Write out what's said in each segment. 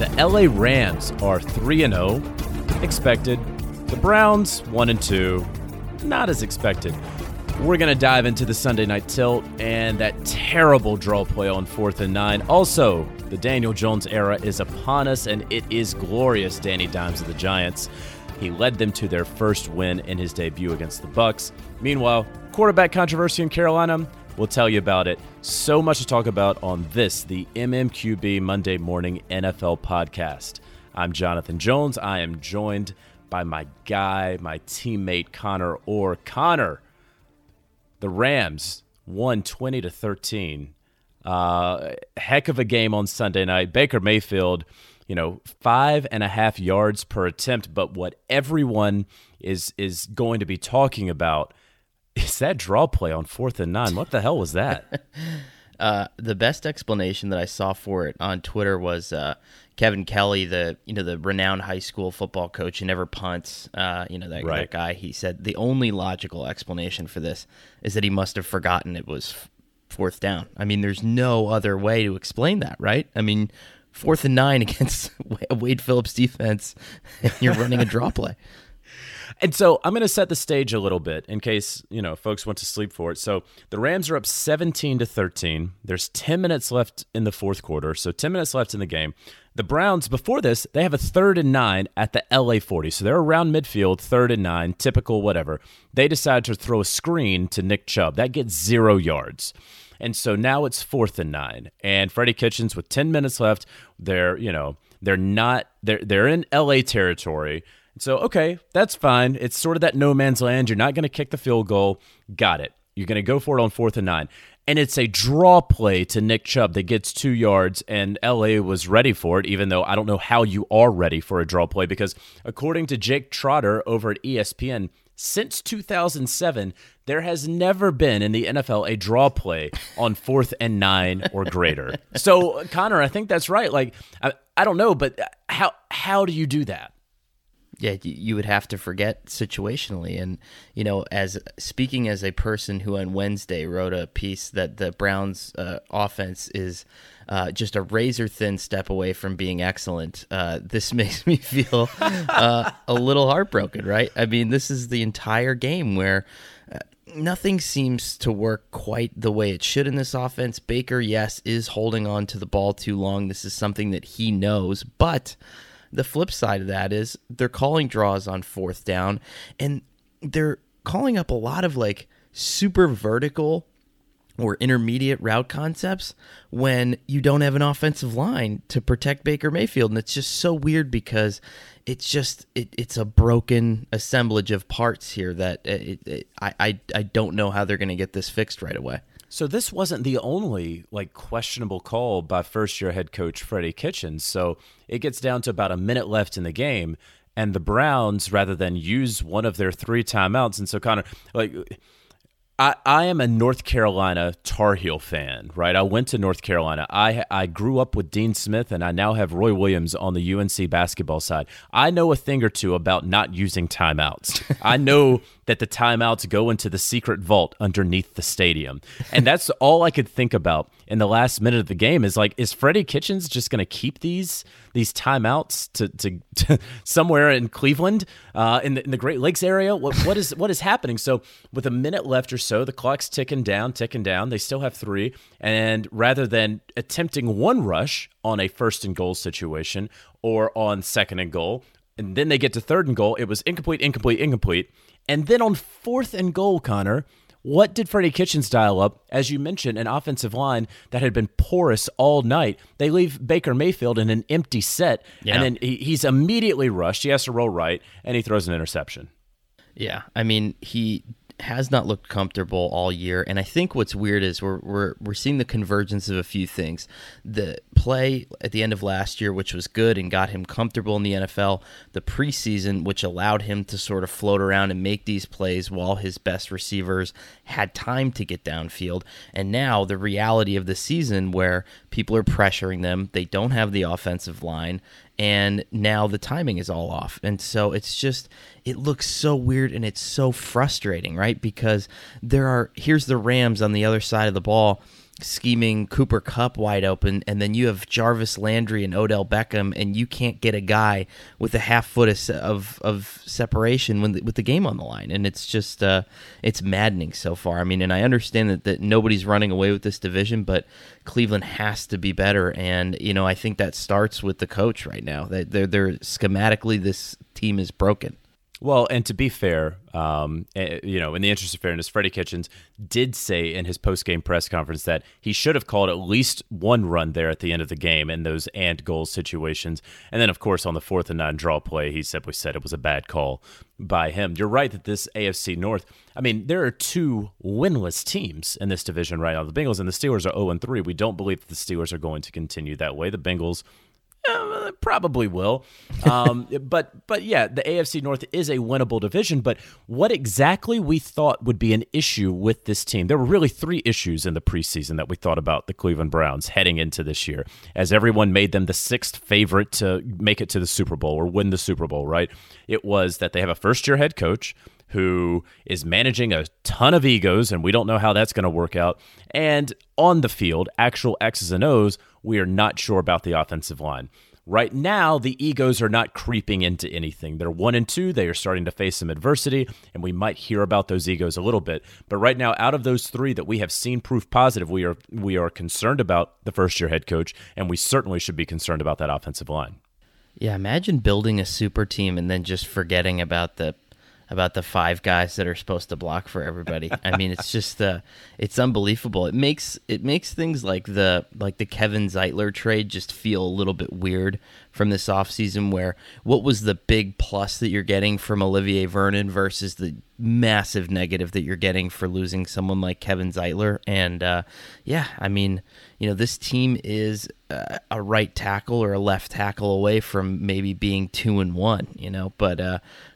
The LA Rams are 3-0, expected. The Browns 1-2, not as expected. We're going to dive into the Sunday night tilt and that terrible draw play on 4th and 9. Also, the Daniel Jones era is upon us, and it is glorious. Danny Dimes of the Giants. He led them to their first win in his debut against the Bucs. Meanwhile, quarterback controversy in Carolina. We'll tell you about it. So much to talk about on this, the MMQB Monday Morning NFL Podcast. I'm Jonathan Jones. I am joined by my guy, my teammate, Connor Orr. Connor, the Rams won 20-13. Heck of a game on Sunday night. Baker Mayfield, 5.5 yards per attempt. But what everyone is going to be talking about is that draw play on 4th and 9. What the hell was that? The best explanation that I saw for it on Twitter was Kevin Kelly, the renowned high school football coach who never punts. That guy. He said the only logical explanation for this is that he must have forgotten it was 4th down. I mean, there's no other way to explain that, right? I mean, 4th and 9 against Wade Phillips defense, and you're running a draw play. And so I'm going to set the stage a little bit in case, folks want to sleep for it. So the Rams are up 17-13. There's 10 minutes left in the fourth quarter, so 10 minutes left in the game. The Browns, before this, they have a 3rd and 9 at the LA 40. So they're around midfield, 3rd and 9, typical whatever. They decide to throw a screen to Nick Chubb. That gets 0 yards. And so now it's 4th and 9. And Freddie Kitchens, with 10 minutes left, they're in LA territory. So, okay, that's fine. It's sort of that no man's land. You're not going to kick the field goal. Got it. You're going to go for it on 4th and 9. And it's a draw play to Nick Chubb that gets 2 yards, and LA was ready for it, even though I don't know how you are ready for a draw play, because according to Jake Trotter over at ESPN, since 2007, there has never been in the NFL a draw play on 4th and 9 or greater. So, Connor, I think that's right. Like, I don't know, but how do you do that? Yeah, you would have to forget situationally. And, as speaking as a person who on Wednesday wrote a piece that the Browns offense is just a razor-thin step away from being excellent, this makes me feel a little heartbroken, right? I mean, this is the entire game where nothing seems to work quite the way it should in this offense. Baker, yes, is holding on to the ball too long. This is something that he knows, but the flip side of that is they're calling draws on 4th down, and they're calling up a lot of super vertical or intermediate route concepts when you don't have an offensive line to protect Baker Mayfield. And it's just so weird because it's a broken assemblage of parts here that I don't know how they're going to get this fixed right away. So this wasn't the only questionable call by first-year head coach Freddie Kitchens. So it gets down to about a minute left in the game, and the Browns, rather than use one of their 3 timeouts, and so Connor, I am a North Carolina Tar Heel fan, right? I went to North Carolina. I grew up with Dean Smith, and I now have Roy Williams on the UNC basketball side. I know a thing or two about not using timeouts. I know that the timeouts go into the secret vault underneath the stadium. And that's all I could think about in the last minute of the game is Freddie Kitchens just going to keep these timeouts to somewhere in Cleveland, in the Great Lakes area? What is happening? So with a minute left or so, the clock's ticking down. They still have 3. And rather than attempting one rush on a 1st and goal situation or on 2nd and goal, and then they get to 3rd and goal, it was incomplete. And then on 4th and goal, Connor, what did Freddie Kitchens dial up? As you mentioned, an offensive line that had been porous all night. They leave Baker Mayfield in an empty set, and then he's immediately rushed. He has to roll right, and he throws an interception. Yeah, I mean, he has not looked comfortable all year, and I think what's weird is we're seeing the convergence of a few things. The play at the end of last year, which was good and got him comfortable in the NFL, the preseason, which allowed him to sort of float around and make these plays while his best receivers had time to get downfield, and now the reality of the season where people are pressuring them, they don't have the offensive line, and now the timing is all off. And so it looks so weird and it's so frustrating, right? Because here's the Rams on the other side of the ball scheming Cooper Kupp wide open, and then you have Jarvis Landry and Odell Beckham, and you can't get a guy with a half foot of separation with the game on the line, and it's just it's maddening so far. I mean, and I understand that nobody's running away with this division, but Cleveland has to be better, and I think that starts with the coach right now. That they're schematically, this team is broken. Well, and to be fair, in the interest of fairness, Freddie Kitchens did say in his post-game press conference that he should have called at least one run there at the end of the game in those and goal situations. And then, of course, on the 4th and 9 draw play, he simply said it was a bad call by him. You're right that this AFC North, I mean, there are 2 winless teams in this division right now. The Bengals and the Steelers are 0-3. We don't believe that the Steelers are going to continue that way. The Bengals probably will. But yeah, the AFC North is a winnable division. But what exactly we thought would be an issue with this team? There were really 3 issues in the preseason that we thought about the Cleveland Browns heading into this year, as everyone made them the 6th favorite to make it to the Super Bowl or win the Super Bowl, right? It was that they have a first-year head coach who is managing a ton of egos, and we don't know how that's going to work out. And on the field, actual X's and O's, we are not sure about the offensive line. Right now, the egos are not creeping into anything. They're 1-2. They are starting to face some adversity, and we might hear about those egos a little bit. But right now, out of those 3 that we have seen proof positive, we are concerned about the first-year head coach, and we certainly should be concerned about that offensive line. Yeah, imagine building a super team and then just forgetting about the 5 guys that are supposed to block for everybody. I mean, it's just it's unbelievable. It makes things like the Kevin Zeitler trade just feel a little bit weird from this offseason, where what was the big plus that you're getting from Olivier Vernon versus the massive negative that you're getting for losing someone like Kevin Zeitler. And I mean, this team is a right tackle or a left tackle away from maybe being 2-1, but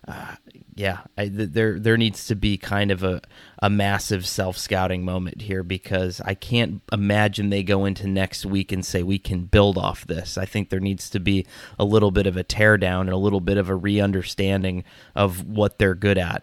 there needs to be kind of a massive self-scouting moment here, because I can't imagine they go into next week and say we can build off this. I think there needs to be a little bit of a teardown and a little bit of a re-understanding of what they're good at.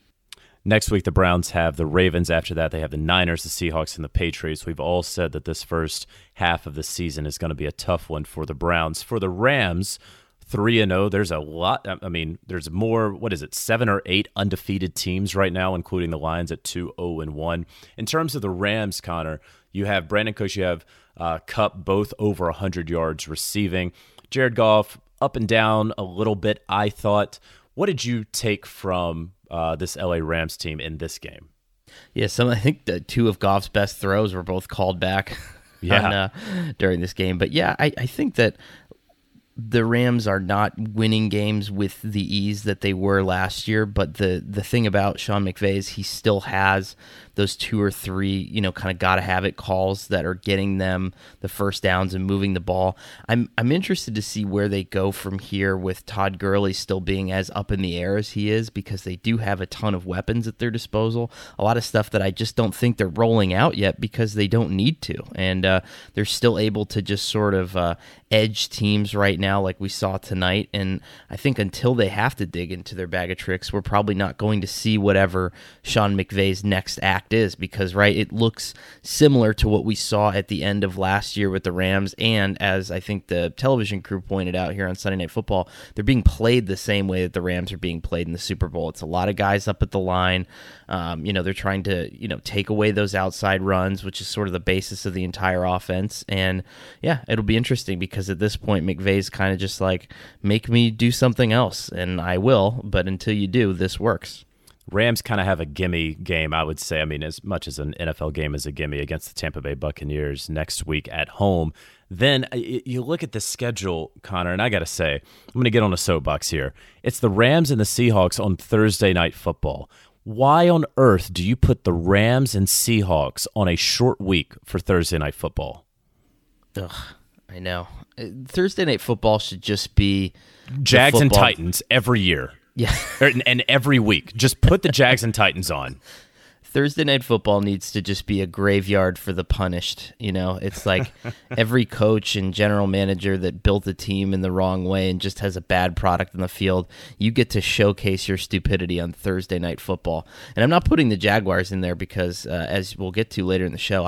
Next week, the Browns have the Ravens. After that, they have the Niners, the Seahawks, and the Patriots. We've all said that this first half of the season is going to be a tough one for the Browns. For the Rams, 3-0. There's a lot. I mean, there's more, 7 or 8 undefeated teams right now, including the Lions at 2-0-1. In terms of the Rams, Connor, you have Brandon Cooks, you have Kupp, both over 100 yards receiving. Jared Goff, up and down a little bit, I thought. What did you take from this LA Rams team in this game? Yeah, I think the 2 of Goff's best throws were both called back during this game. But yeah, I think that the Rams are not winning games with the ease that they were last year, but the thing about Sean McVay is he still has those 2 or 3, kind of gotta have it calls that are getting them the first downs and moving the ball. I'm interested to see where they go from here with Todd Gurley still being as up in the air as he is, because they do have a ton of weapons at their disposal. A lot of stuff that I just don't think they're rolling out yet because they don't need to, and they're still able to just sort of edge teams right now like we saw tonight. And I think until they have to dig into their bag of tricks, we're probably not going to see whatever Sean McVay's next act is, because it looks similar to what we saw at the end of last year with the Rams, and as I think the television crew pointed out here on Sunday Night Football, they're being played the same way that the Rams are being played in the Super Bowl. It's a lot of guys up at the line. They're trying to take away those outside runs, which is sort of the basis of the entire offense. And yeah, it'll be interesting, because at this point McVay's kind of just like, make me do something else and I will, but until you do, this works. Rams kind of have a gimme game, I would say. I mean, as much as an NFL game is a gimme against the Tampa Bay Buccaneers next week at home. Then you look at the schedule, Connor, and I got to say, I'm going to get on a soapbox here. It's the Rams and the Seahawks on Thursday Night Football. Why on earth do you put the Rams and Seahawks on a short week for Thursday Night Football? Ugh, I know. Thursday Night Football should just be Jags and Titans every year. Yeah. And every week. Just put the Jags and Titans on. Thursday Night Football needs to just be a graveyard for the punished. It's like every coach and general manager that built a team in the wrong way and just has a bad product on the field, you get to showcase your stupidity on Thursday Night Football. And I'm not putting the Jaguars in there because, as we'll get to later in the show, I'm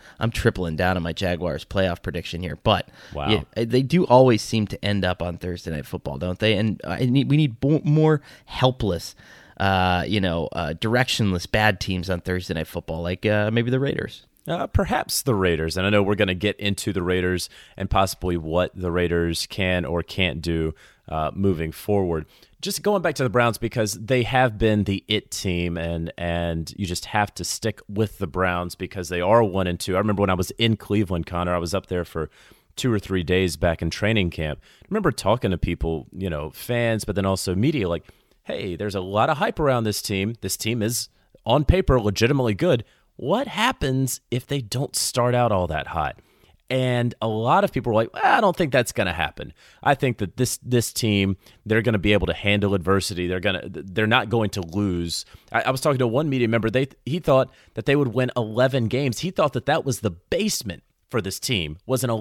I'm tripling down on my Jaguars playoff prediction here. But wow. yeah, they do always seem to end up on Thursday Night Football, don't they? And we need more helpless, directionless bad teams on Thursday Night Football, like maybe the Raiders. Perhaps the Raiders. And I know we're going to get into the Raiders and possibly what the Raiders can or can't do moving forward. Just going back to the Browns, because they have been the it team, and you just have to stick with the Browns because they are 1-2. I remember when I was in Cleveland, Connor, I was up there for 2 or 3 days back in training camp. I remember talking to people, fans, but then also media, like, hey, there's a lot of hype around this team. This team is, on paper, legitimately good. What happens if they don't start out all that hot? And a lot of people were like, I don't think that's going to happen. I think that this team, they're going to be able to handle adversity. They're not going to lose. I was talking to one media member. He thought that they would win 11 games. He thought that was the basement for this team, was an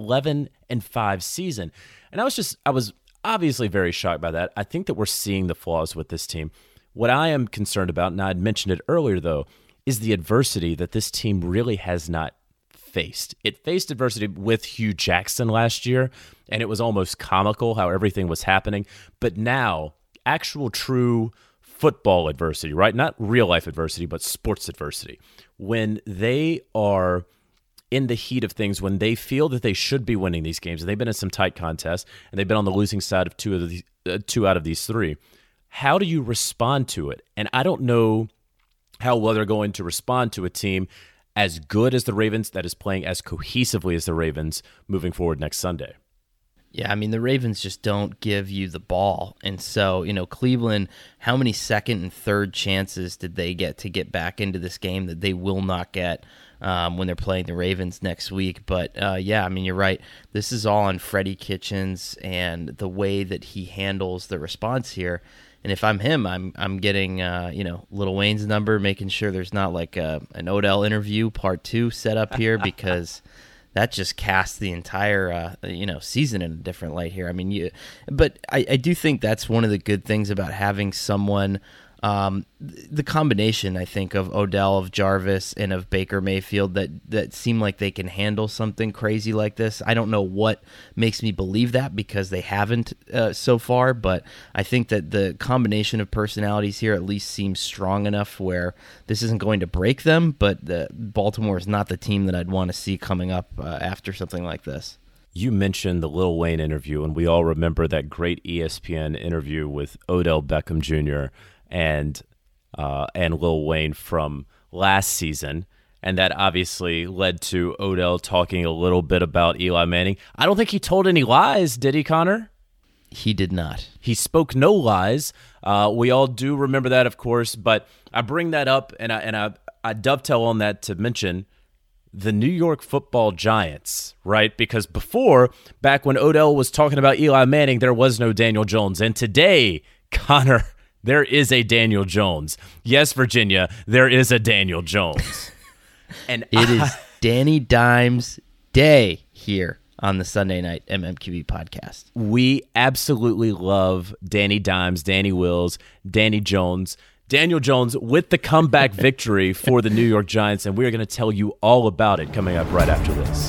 11-5 season. And I was obviously very shocked by that. I think that we're seeing the flaws with this team. What I am concerned about, and I had mentioned it earlier though, is the adversity that this team really has not faced. It faced adversity with Hugh Jackson last year, and it was almost comical how everything was happening. But now, actual true football adversity, right? Not real life adversity, but sports adversity. When they are in the heat of things, when they feel that they should be winning these games, and they've been in some tight contests, and they've been on the losing side of two out of these three, how do you respond to it? And I don't know how well they're going to respond to a team as good as the Ravens that is playing as cohesively as the Ravens moving forward next Sunday. Yeah, I mean, the Ravens just don't give you the ball. And so, Cleveland, how many second and third chances did they get to get back into this game that they will not get when they're playing the Ravens next week? But, yeah, I mean, you're right. This is all on Freddie Kitchens and the way that he handles the response here. And if I'm him, I'm getting Lil Wayne's number, making sure there's not like an Odell interview part 2 set up here, because that just casts the entire season in a different light here. I mean, but I do think that's one of the good things about having someone. The combination, I think, of Odell, of Jarvis, and of Baker Mayfield that seem like they can handle something crazy like this. I don't know what makes me believe that, because they haven't so far, but I think that the combination of personalities here at least seems strong enough where this isn't going to break them, but Baltimore is not the team that I'd want to see coming up after something like this. You mentioned the Lil Wayne interview, and we all remember that great ESPN interview with Odell Beckham Jr., and Lil Wayne from last season, and that obviously led to Odell talking a little bit about Eli Manning. I don't think he told any lies, did he, Connor? He did not. He spoke no lies. We all do remember that, of course, but I bring that up, and I dovetail on that to mention the New York Football Giants, right? Because before, back when Odell was talking about Eli Manning, there was no Daniel Jones, and today, Connor, there is a Daniel Jones. Yes, Virginia, there is a Daniel Jones. And it is Danny Dimes Day here on the Sunday Night MMQB podcast. We absolutely love Danny Dimes, Danny Wills, Danny Jones. Daniel Jones with the comeback victory for the New York Giants, and we're going to tell you all about it coming up right after this.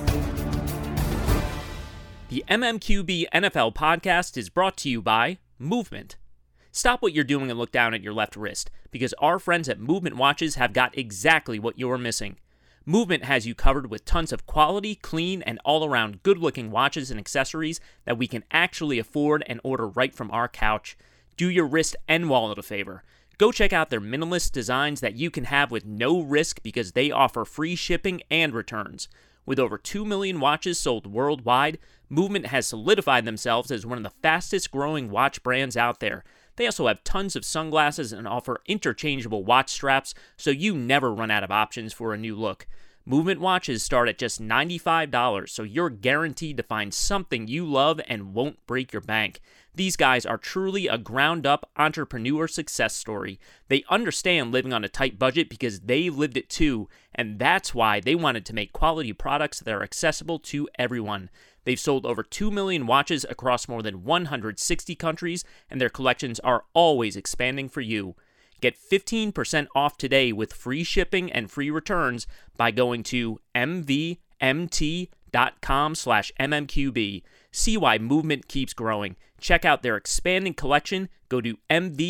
The MMQB NFL podcast is brought to you by Movement. Stop what you're doing and look down at your left wrist, because our friends at Movement Watches have got exactly what you're missing. Movement has you covered with tons of quality, clean, and all-around good-looking watches and accessories that we can actually afford and order right from our couch. Do your wrist and wallet a favor. Go check out their minimalist designs that you can have with no risk, because they offer free shipping and returns. With over 2 million watches sold worldwide, Movement has solidified themselves as one of the fastest-growing watch brands out there. They also have tons of sunglasses and offer interchangeable watch straps, so you never run out of options for a new look. Movement watches start at just $95, so you're guaranteed to find something you love and won't break your bank. These guys are truly a ground-up entrepreneur success story. They understand living on a tight budget because they lived it too, and that's why they wanted to make quality products that are accessible to everyone. They've sold over 2 million watches across more than 160 countries, and their collections are always expanding for you. Get 15% off today with free shipping and free returns by going to mvmt.com/mmqb. See why Movement keeps growing. Check out their expanding collection. Go to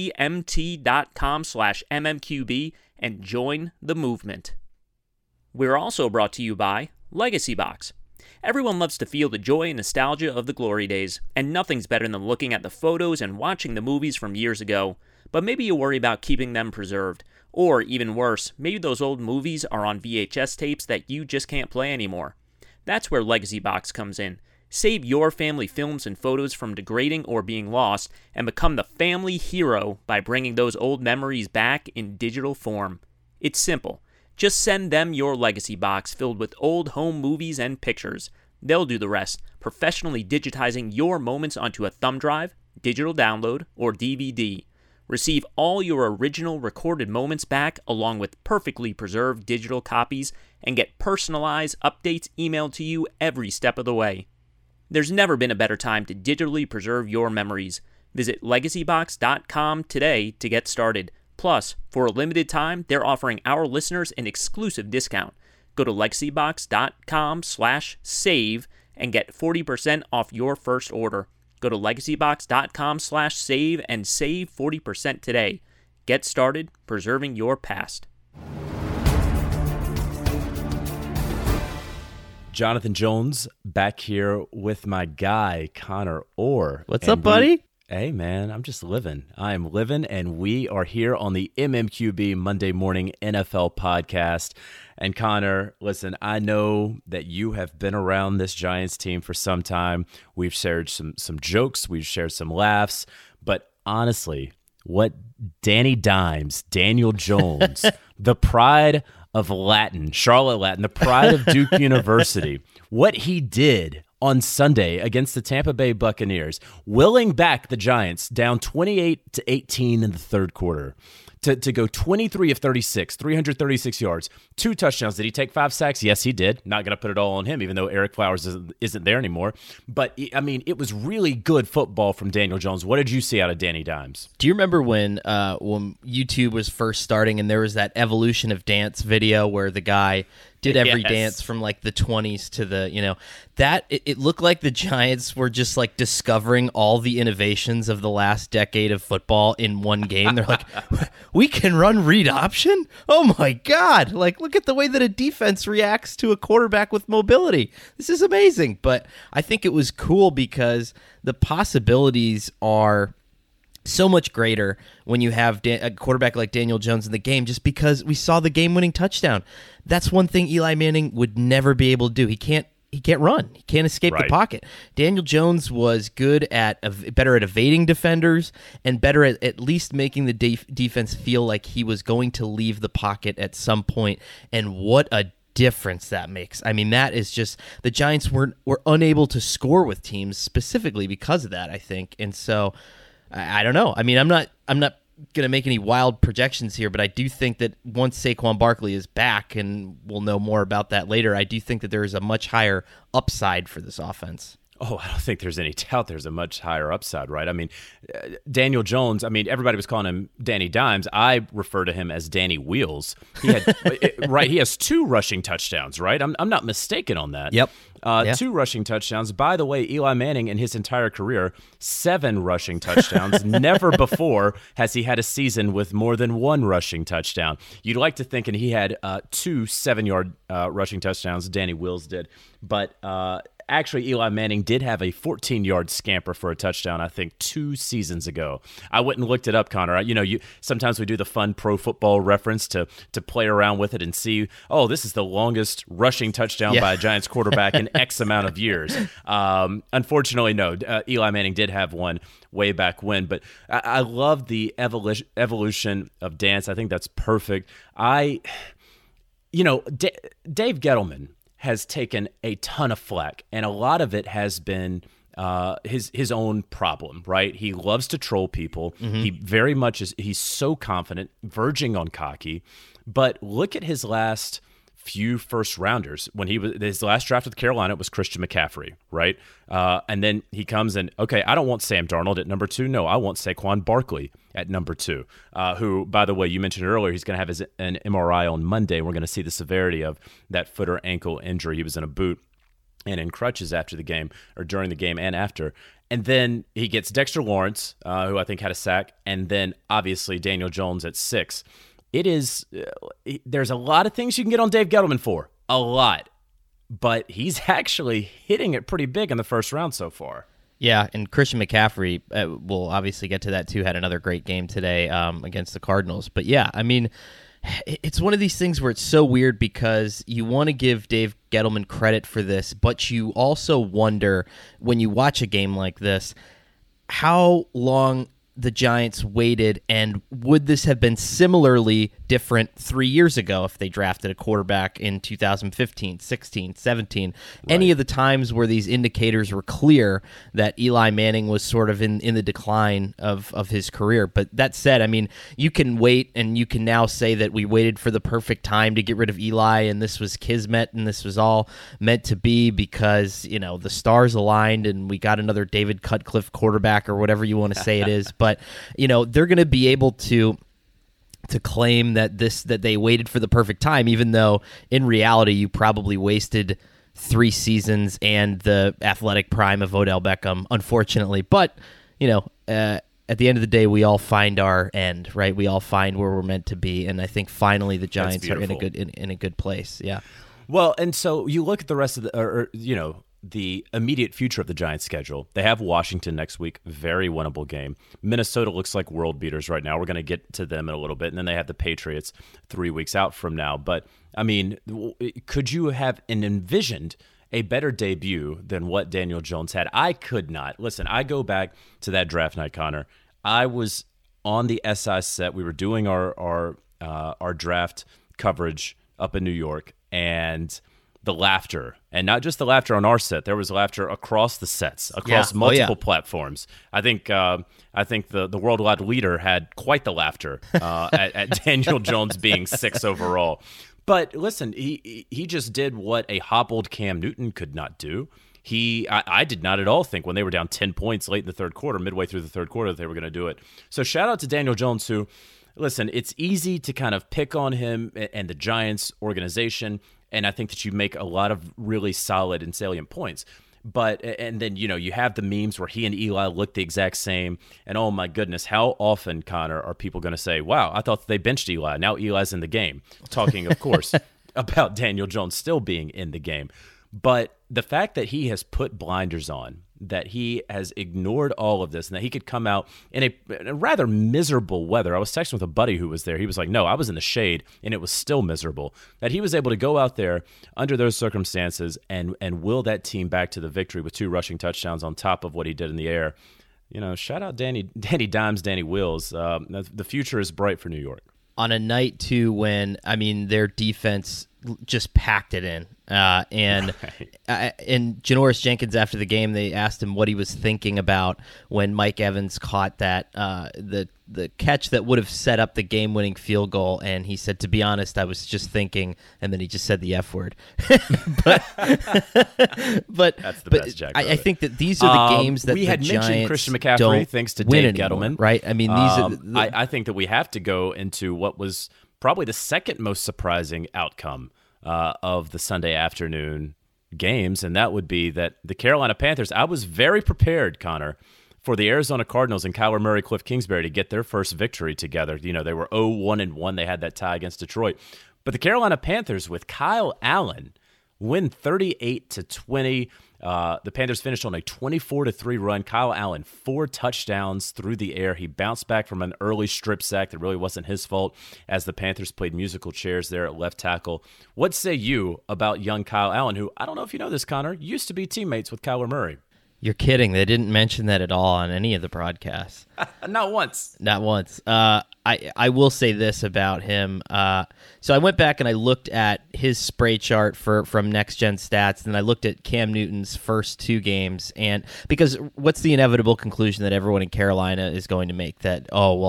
mvmt.com/mmqb and join the movement. We're also brought to you by Legacy Box. Everyone loves to feel the joy and nostalgia of the glory days, and nothing's better than looking at the photos and watching the movies from years ago. But maybe you worry about keeping them preserved. Or, even worse, maybe those old movies are on VHS tapes that you just can't play anymore. That's where Legacy Box comes in. Save your family films and photos from degrading or being lost, and become the family hero by bringing those old memories back in digital form. It's simple. Just send them your Legacy Box filled with old home movies and pictures. They'll do the rest, professionally digitizing your moments onto a thumb drive, digital download, or DVD. Receive all your original recorded moments back along with perfectly preserved digital copies and get personalized updates emailed to you every step of the way. There's never been a better time to digitally preserve your memories. Visit legacybox.com today to get started. Plus, for a limited time, they're offering our listeners an exclusive discount. Go to legacybox.com/save and get 40% off your first order. Go to legacybox.com/save and save 40% today. Get started preserving your past. Jonathan Jones back here with my guy, Connor Orr. What's up, buddy? Hey, man, I'm just living. I am living, and we are here on the MMQB Monday Morning NFL Podcast. And Connor, listen, I know that you have been around this Giants team for some time. We've shared some jokes, we've shared some laughs, but honestly, what Danny Dimes, Daniel Jones, the pride of Latin, Charlotte Latin, the pride of Duke University, what he did on Sunday against the Tampa Bay Buccaneers, willing back the Giants down 28-18 in the third quarter to go 23 of 36, 336 yards, 2 touchdowns. Did he take 5 sacks? Yes, he did. Not going to put it all on him, even though Eric Flowers isn't there anymore. But, I mean, it was really good football from Daniel Jones. What did you see out of Danny Dimes? Do you remember when YouTube was first starting and there was that evolution of dance video where the guy did every dance from like the 20s to the, that it looked like the Giants were just like discovering all the innovations of the last decade of football in one game. They're like, we can run read option? Oh my God. Like, look at the way that a defense reacts to a quarterback with mobility. This is amazing. But I think it was cool because the possibilities are so much greater when you have a quarterback like Daniel Jones in the game, just because we saw the game-winning touchdown. That's one thing Eli Manning would never be able to do. He can't run. He can't escape the pocket. Daniel Jones was better at evading defenders and better at least making the defense feel like he was going to leave the pocket at some point. And what a difference that makes. I mean, that is just, the Giants were unable to score with teams specifically because of that, I think. And so I don't know. I mean, I'm not going to make any wild projections here, but I do think that once Saquon Barkley is back, and we'll know more about that later, I do think that there is a much higher upside for this offense. Oh, I don't think there's any doubt there's a much higher upside, right? I mean, Daniel Jones, I mean, everybody was calling him Danny Dimes. I refer to him as Danny Wheels. He had, he has 2 rushing touchdowns, right? I'm not mistaken on that. Yep. 2 rushing touchdowns. By the way, Eli Manning in his entire career, 7 rushing touchdowns. Never before has he had a season with more than 1 rushing touchdown. You'd like to think, and he had 2 7-yard rushing touchdowns. Danny Wheels did. But actually, Eli Manning did have a 14-yard scamper for a touchdown, I think, 2 seasons ago. I went and looked it up, Connor. Sometimes we do the fun pro football reference to play around with it and see, oh, this is the longest rushing touchdown by a Giants quarterback in X amount of years. Unfortunately, no. Eli Manning did have one way back when, but I love the evolution of dance. I think that's perfect. Dave Gettleman has taken a ton of flack, and a lot of it has been his own problem, right? He loves to troll people. Mm-hmm. He very much is. He's so confident, verging on cocky. But look at his last few first rounders. When his last draft with Carolina, it was Christian McCaffrey, right? And then he comes and, okay, I don't want Sam Darnold at number 2. No, I want Saquon Barkley at number 2, who, by the way, you mentioned earlier, he's going to have an MRI on Monday. We're going to see the severity of that foot or ankle injury. He was in a boot and in crutches after the game, or during the game and after. And then he gets Dexter Lawrence, who I think had a sack, and then obviously Daniel Jones at 6. There's a lot of things you can get on Dave Gettleman for, a lot, but he's actually hitting it pretty big in the first round so far. Yeah, and Christian McCaffrey, we'll obviously get to that too, had another great game today against the Cardinals. But yeah, I mean, it's one of these things where it's so weird because you want to give Dave Gettleman credit for this, but you also wonder when you watch a game like this, how long the Giants waited, and would this have been similarly different 3 years ago if they drafted a quarterback in 2015, 16, 17? Right. Any of the times where these indicators were clear that Eli Manning was sort of in the decline of his career. But that said, I mean, you can wait, and you can now say that we waited for the perfect time to get rid of Eli, and this was kismet, and this was all meant to be because, you know, the stars aligned and we got another David Cutcliffe quarterback, or whatever you want to say it is. But, you know, they're going to be able to claim that they waited for the perfect time, even though in reality you probably wasted 3 seasons and the athletic prime of Odell Beckham, unfortunately. But, you know, at the end of the day, we all find our end, right? We all find where we're meant to be, and I think finally the Giants are in a good place. Yeah. Well, and so you look at the rest of the immediate future of the Giants' schedule. They have Washington next week, very winnable game. Minnesota looks like world beaters right now. We're going to get to them in a little bit. And then they have the Patriots 3 weeks out from now. But, I mean, could you have envisioned a better debut than what Daniel Jones had? I could not. Listen, I go back to that draft night, Connor. I was on the SI set. We were doing our draft coverage up in New York, and the laughter, and not just the laughter on our set. There was laughter across the sets, across multiple platforms. I think the worldwide leader had quite the laughter at Daniel Jones being 6 overall. But listen, he just did what a hobbled Cam Newton could not do. I did not at all think when they were down 10 points late in the third quarter, midway through the third quarter, that they were going to do it. So shout out to Daniel Jones, who, listen, it's easy to kind of pick on him and the Giants organization, and I think that you make a lot of really solid and salient points. But, and then, you know, you have the memes where he and Eli look the exact same. And oh my goodness, how often, Connor, are people going to say, wow, I thought they benched Eli. Now Eli's in the game. Talking, of course, about Daniel Jones still being in the game. But the fact that he has put blinders on, that he has ignored all of this, and that he could come out in a rather miserable weather. I was texting with a buddy who was there. He was like, no, I was in the shade, and it was still miserable. That he was able to go out there under those circumstances and will that team back to the victory with 2 rushing touchdowns on top of what he did in the air. You know, shout out Danny Dimes, Danny Wills. The future is bright for New York. On a night, too, when, I mean, their defense just packed it in. And Janoris Jenkins, after the game, they asked him what he was thinking about when Mike Evans caught that the catch that would have set up the game-winning field goal, and he said, to be honest, I was just thinking, and then he just said the F word. but that's the best, Jack. I think that these are the games that we had the mentioned Giants Christian McCaffrey, thanks to Dave Gettleman, right? I mean, these are I think that we have to go into what was probably the second most surprising outcome of the Sunday afternoon games, and that would be that the Carolina Panthers, I was very prepared, Connor, for the Arizona Cardinals and Kyler Murray, Cliff Kingsbury to get their first victory together. You know, they were 0-1-1. They had that tie against Detroit. But the Carolina Panthers with Kyle Allen win 38-20. The Panthers finished on a 24-3 run. Kyle Allen, 4 touchdowns through the air. He bounced back from an early strip sack that really wasn't his fault as the Panthers played musical chairs there at left tackle. What say you about young Kyle Allen, who, I don't know if you know this, Connor, used to be teammates with Kyler Murray? You're kidding. They didn't mention that at all on any of the broadcasts. Not once. Not once. I will say this about him. So I went back and I looked at his spray chart from Next Gen Stats, and I looked at Cam Newton's first 2 games, and because what's the inevitable conclusion that everyone in Carolina is going to make, that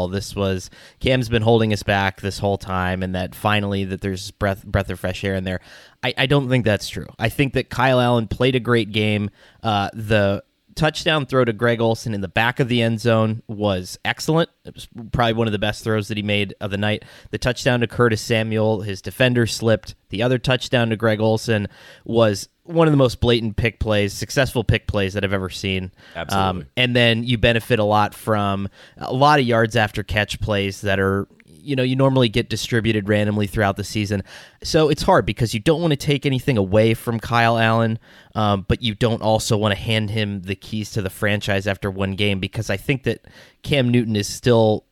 Cam's been holding us back this whole time, and that finally that there's breath of fresh air in there. I don't think that's true. I think that Kyle Allen played a great game. The touchdown throw to Greg Olsen in the back of the end zone was excellent. It was probably one of the best throws that he made of the night. The touchdown to Curtis Samuel, his defender slipped. The other touchdown to Greg Olsen was one of the most blatant successful pick plays that I've ever seen. Absolutely. And then you benefit a lot from a lot of yards after catch plays that are, you normally get distributed randomly throughout the season. So it's hard because you don't want to take anything away from Kyle Allen, but you don't also want to hand him the keys to the franchise after one game, because I think that Cam Newton is still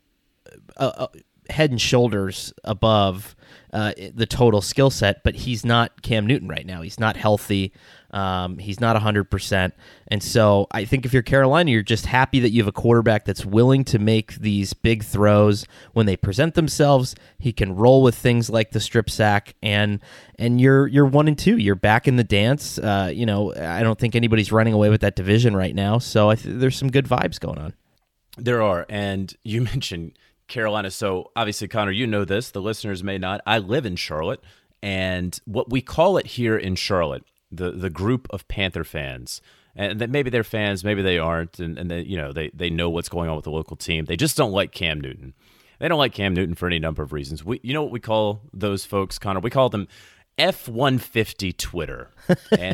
head and shoulders above the total skill set, but he's not Cam Newton right now. He's not healthy. He's not 100%. And so I think if you're Carolina, you're just happy that you have a quarterback that's willing to make these big throws when they present themselves. He can roll with things like the strip sack, and you're 1-2. You're back in the dance. I don't think anybody's running away with that division right now. So there's some good vibes going on. There are. And you mentioned Carolina. So obviously, Connor, you know this. The listeners may not. I live in Charlotte, and what we call it here in Charlotte, the group of Panther fans, and that maybe they're fans, maybe they aren't, and they know what's going on with the local team. They just don't like Cam Newton. They don't like Cam Newton for any number of reasons. You know what we call those folks, Connor? We call them F-150 Twitter, and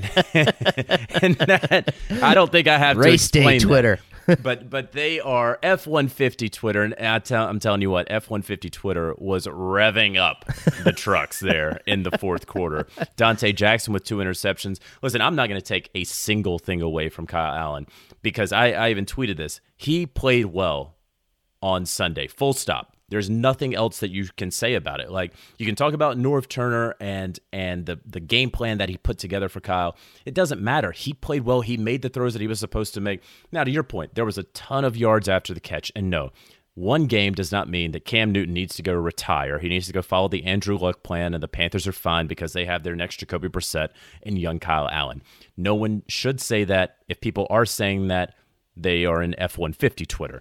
that, I don't think I have race to explain day Twitter. But they are F-150 Twitter, and I'm telling you what, F-150 Twitter was revving up the trucks there in the fourth quarter. Dante Jackson with 2 interceptions. Listen, I'm not going to take a single thing away from Kyle Allen, because I even tweeted this. He played well on Sunday, full stop. There's nothing else that you can say about it. Like, you can talk about Norv Turner and the game plan that he put together for Kyle. It doesn't matter. He played well. He made the throws that he was supposed to make. Now, to your point, there was a ton of yards after the catch. And no, one game does not mean that Cam Newton needs to go retire. He needs to go follow the Andrew Luck plan, and the Panthers are fine because they have their next Jacoby Brissett and young Kyle Allen. No one should say that. If people are saying that, they are in F-150 Twitter.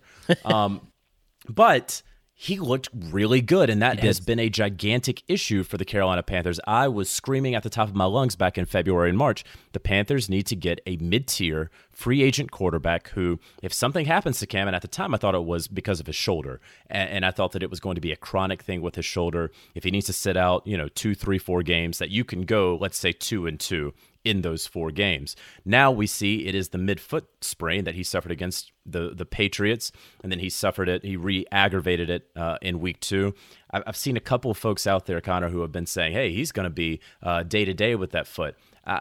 But he looked really good, and that has been a gigantic issue for the Carolina Panthers. I was screaming at the top of my lungs back in February and March. The Panthers need to get a mid-tier free agent quarterback who, if something happens to Cam, and at the time I thought it was because of his shoulder, and I thought that it was going to be a chronic thing with his shoulder. If he needs to sit out, 2, 3, 4 games, that you can go, let's say 2-2 in those 4 games. Now we see it is the mid-foot sprain that he suffered against the Patriots, and then he re-aggravated it in week 2. I've seen a couple of folks out there, Connor, who have been saying, hey, he's going to be day-to-day with that foot.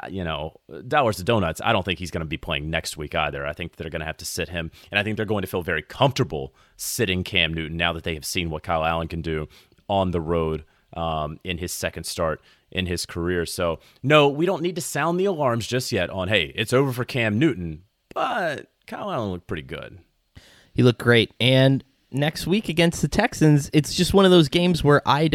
Dollars to donuts, I don't think he's going to be playing next week either. I think they're going to have to sit him, and I think they're going to feel very comfortable sitting Cam Newton now that they have seen what Kyle Allen can do on the road in his second start in his career. So, no, we don't need to sound the alarms just yet on, hey, it's over for Cam Newton, but Kyle Allen looked pretty good. He looked great. And next week against the Texans, it's just one of those games where I'm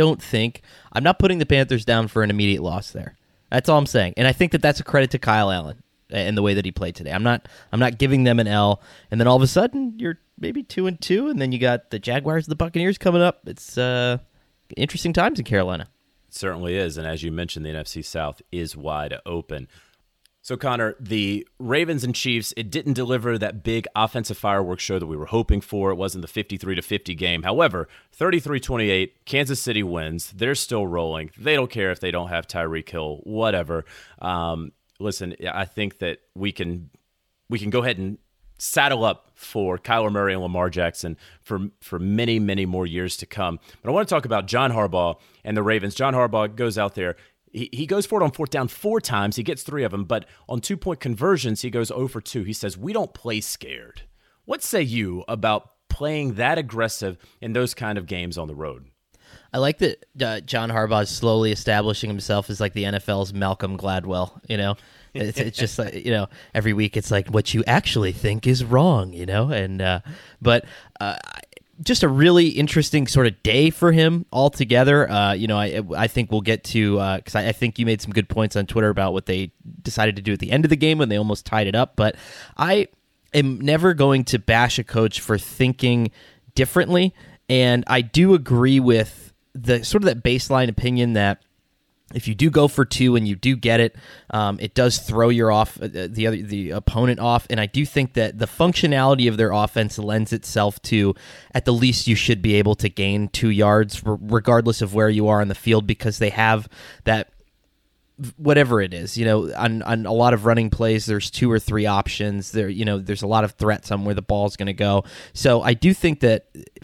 not putting the Panthers down for an immediate loss there. That's all I'm saying. And I think that that's a credit to Kyle Allen and the way that he played today. I'm not giving them an L. And then all of a sudden, you're maybe 2-2, and then you got the Jaguars and the Buccaneers coming up. It's interesting times in Carolina. It certainly is, and as you mentioned, the NFC South is wide open. So, Connor, the Ravens and Chiefs, it didn't deliver that big offensive fireworks show that we were hoping for. It wasn't the 53-50 game. However, 33-28, Kansas City wins. They're still rolling. They don't care if they don't have Tyreek Hill, whatever. Listen, I think that we can go ahead and saddle up for Kyler Murray and Lamar Jackson for many, many more years to come. But I want to talk about John Harbaugh and the Ravens. John Harbaugh goes out there. He goes for it on 4th down 4 times. He gets 3 of them. But on 2-point conversions, he goes 0 for 2. He says, we don't play scared. What say you about playing that aggressive in those kind of games on the road? I like that John Harbaugh is slowly establishing himself as like the NFL's Malcolm Gladwell, It's just like, every week it's like what you actually think is wrong, but just a really interesting sort of day for him altogether. I think we'll get to, because I think you made some good points on Twitter about what they decided to do at the end of the game when they almost tied it up. But I am never going to bash a coach for thinking differently. And I do agree with the sort of that baseline opinion that if you do go for 2 and you do get it, it does throw the opponent off. And I do think that the functionality of their offense lends itself to, at the least, you should be able to gain 2 yards regardless of where you are on the field, because they have that, whatever it is, on a lot of running plays, there's 2 or 3 options there. There's a lot of threats on where the ball's going to go. So I do think that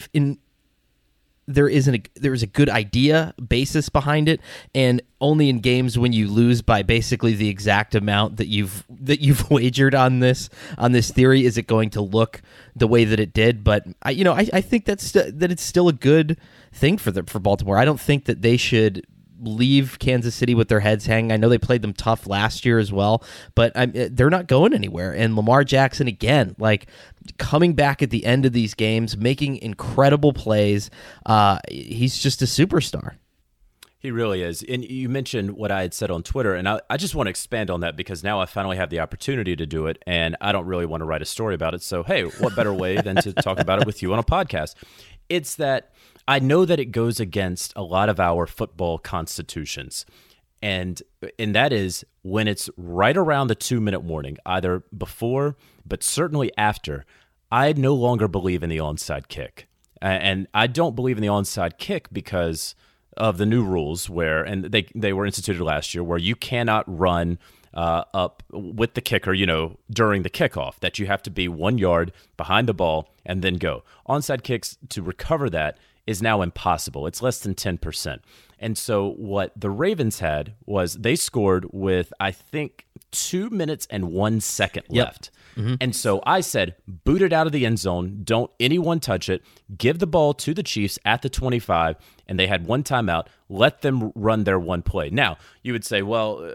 there is a good idea basis behind it, and only in games when you lose by basically the exact amount that you've wagered on this theory is it going to look the way that it did. But I think that it's still a good thing for Baltimore. I don't think that they should leave Kansas City with their heads hanging. I know they played them tough last year as well, but they're not going anywhere. And Lamar Jackson, again, coming back at the end of these games, making incredible plays. He's just a superstar. He really is. And you mentioned what I had said on Twitter, and I just want to expand on that because now I finally have the opportunity to do it, and I don't really want to write a story about it. So, hey, what better way than to talk about it with you on a podcast? It's that I know that it goes against a lot of our football constitutions, and that is when it's right around the 2-minute warning, either before, but certainly after, I no longer believe in the onside kick. And I don't believe in the onside kick because of the new rules and they were instituted last year, where you cannot run up with the kicker, during the kickoff, that you have to be 1 yard behind the ball and then go. Onside kicks, to recover that, is now impossible. It's less than 10%. And so what the Ravens had was they scored with, I think, 2 minutes and 1 second left. Mm-hmm. And so I said, boot it out of the end zone. Don't anyone touch it. Give the ball to the Chiefs at the 25, and they had 1 timeout. Let them run their 1 play. Now, you would say, well,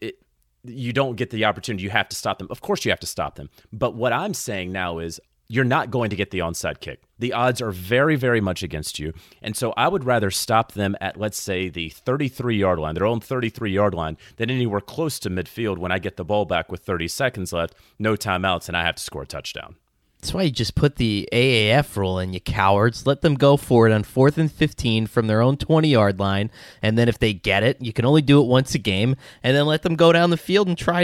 you don't get the opportunity. You have to stop them. Of course you have to stop them. But what I'm saying now is you're not going to get the onside kick. The odds are very, very much against you. And so I would rather stop them at, let's say, the 33-yard line, their own 33-yard line, than anywhere close to midfield when I get the ball back with 30 seconds left, no timeouts, and I have to score a touchdown. That's why you just put the AAF rule in, you cowards. Let them go for it on 4th and 15 from their own 20-yard line, and then if they get it, you can only do it once a game, and then let them go down the field and try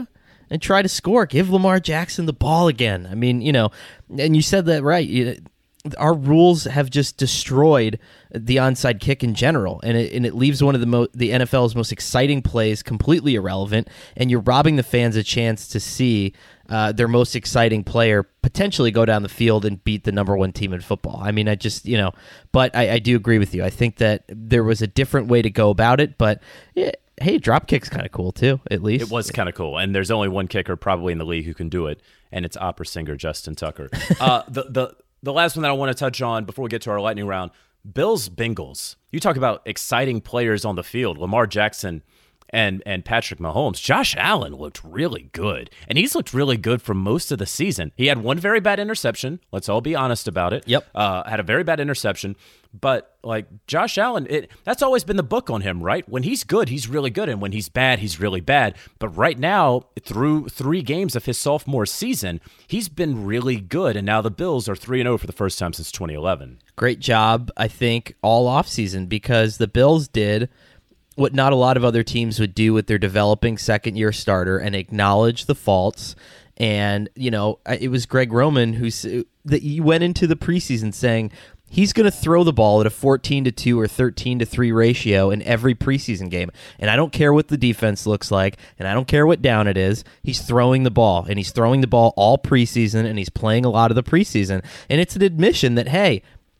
to score. Give Lamar Jackson the ball again. I mean, and you said that right. Our rules have just destroyed the onside kick in general, and it leaves one of the NFL's most exciting plays completely irrelevant, and you're robbing the fans a chance to see their most exciting player potentially go down the field and beat the number 1 team in football. I mean, but I do agree with you. I think that there was a different way to go about it, but hey, drop kick's kind of cool too, at least. It was kind of cool, and there's only one kicker probably in the league who can do it, and it's opera singer Justin Tucker. The last one that I want to touch on before we get to our lightning round, Bills-Bengals. You talk about exciting players on the field, Lamar Jackson and Patrick Mahomes. Josh Allen looked really good, and he's looked really good for most of the season. He had 1 very bad interception. Let's all be honest about it. Yep. Had a very bad interception, but Josh Allen, that's always been the book on him, right? When he's good, he's really good, and when he's bad, he's really bad. But right now, through 3 games of his sophomore season, he's been really good, and now the Bills are 3-0 for the first time since 2011. Great job, I think, all offseason, because the Bills did what not a lot of other teams would do with their developing second-year starter and acknowledge the faults. And, it was Greg Roman he went into the preseason saying he's going to throw the ball at a 14-2 or 13-3 ratio in every preseason game. And I don't care what the defense looks like, and I don't care what down it is. He's throwing the ball, and he's throwing the ball all preseason, and he's playing a lot of the preseason. And it's an admission that, hey,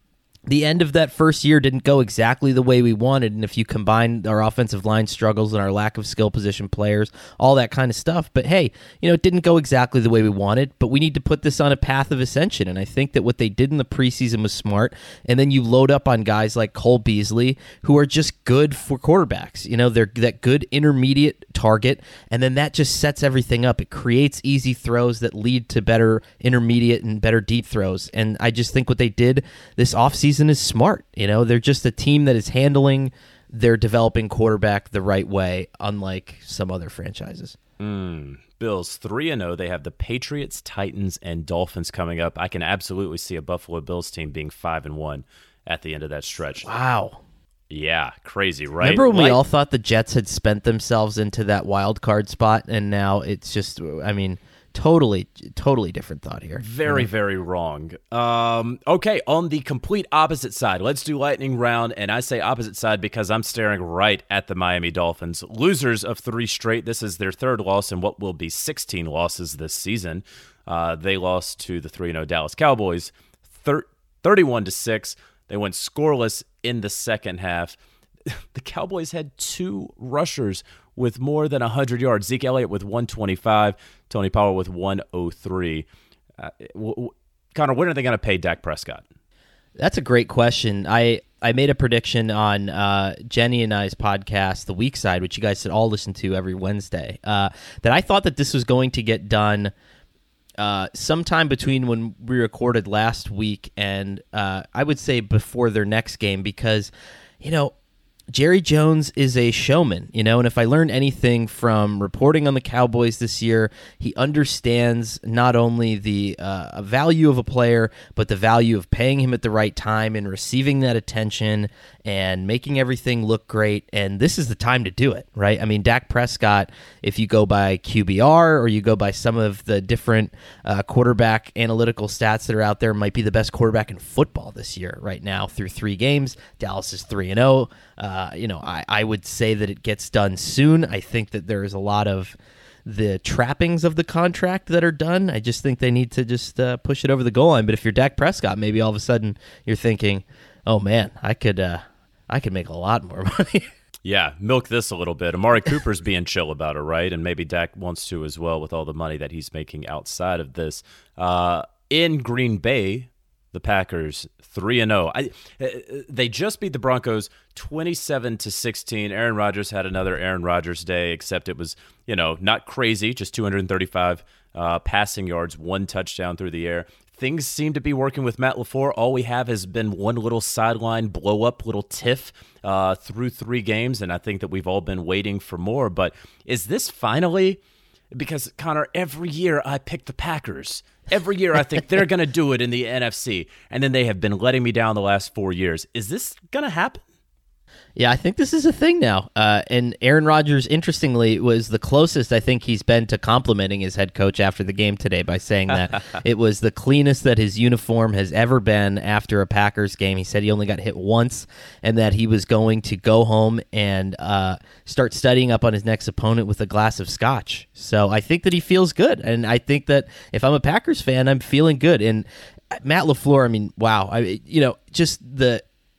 the end of that first year didn't go exactly the way we wanted. And if you combine our offensive line struggles and our lack of skill position players, all that kind of stuff. But hey, it didn't go exactly the way we wanted, but we need to put this on a path of ascension. And I think that what they did in the preseason was smart. And then you load up on guys like Cole Beasley, who are just good for quarterbacks. They're that good intermediate target. And then that just sets everything up. It creates easy throws that lead to better intermediate and better deep throws. And I just think what they did this offseason is smart. They're just a team that is handling their developing quarterback the right way, unlike some other franchises. Bills 3-0. They have the Patriots, Titans, and Dolphins coming up. I can absolutely see a Buffalo Bills team being 5-1 at the end of that stretch. Wow. Yeah, crazy, right? Remember when we all thought the Jets had spent themselves into that wild card spot, and now it's just, totally different thought here. Very, very wrong. Okay, on the complete opposite side, let's do lightning round, and I say opposite side because I'm staring right at the Miami Dolphins. Losers of 3 straight. This is their 3rd loss in what will be 16 losses this season. They lost to the 3-0 Dallas Cowboys 31-6. They went scoreless in the second half. The Cowboys had 2 rushers with more than 100 yards. Zeke Elliott with 125, Tony Pollard with 103. Connor, when are they going to pay Dak Prescott? That's a great question. I made a prediction on Jenny and I's podcast, The Weak Side, which you guys should all listen to every Wednesday, that I thought that this was going to get done sometime between when we recorded last week and I would say before their next game, because, Jerry Jones is a showman, and if I learned anything from reporting on the Cowboys this year, he understands not only the value of a player, but the value of paying him at the right time and receiving that attention and making everything look great. And this is the time to do it, right? Dak Prescott, if you go by QBR or you go by some of the different quarterback analytical stats that are out there, might be the best quarterback in football this year right now through 3 games. Dallas is 3-0. I would say that it gets done soon. I think that there is a lot of the trappings of the contract that are done. I just think they need to just push it over the goal line. But if you're Dak Prescott, maybe all of a sudden you're thinking, oh man, I could make a lot more money. Yeah, milk this a little bit. Amari Cooper's being chill about it, right? And maybe Dak wants to as well with all the money that he's making outside of this. In Green Bay, the Packers 3-0. They just beat the Broncos 27-16. Aaron Rodgers had another Aaron Rodgers day, except it was, not crazy, just 235 passing yards, 1 touchdown through the air. Things seem to be working with Matt LaFleur. All we have has been one little sideline blow-up, little tiff through 3 games, and I think that we've all been waiting for more. But is this finally... Because, Connor, every year I pick the Packers. Every year I think they're going to do it in the NFC, and then they have been letting me down the last 4 years. Is this going to happen? Yeah, I think this is a thing now. And Aaron Rodgers, interestingly, was the closest I think he's been to complimenting his head coach after the game today by saying that it was the cleanest that his uniform has ever been after a Packers game. He said he only got hit once and that he was going to go home and start studying up on his next opponent with a glass of scotch. So I think that he feels good. And I think that if I'm a Packers fan, I'm feeling good. And Matt LaFleur, wow. Just the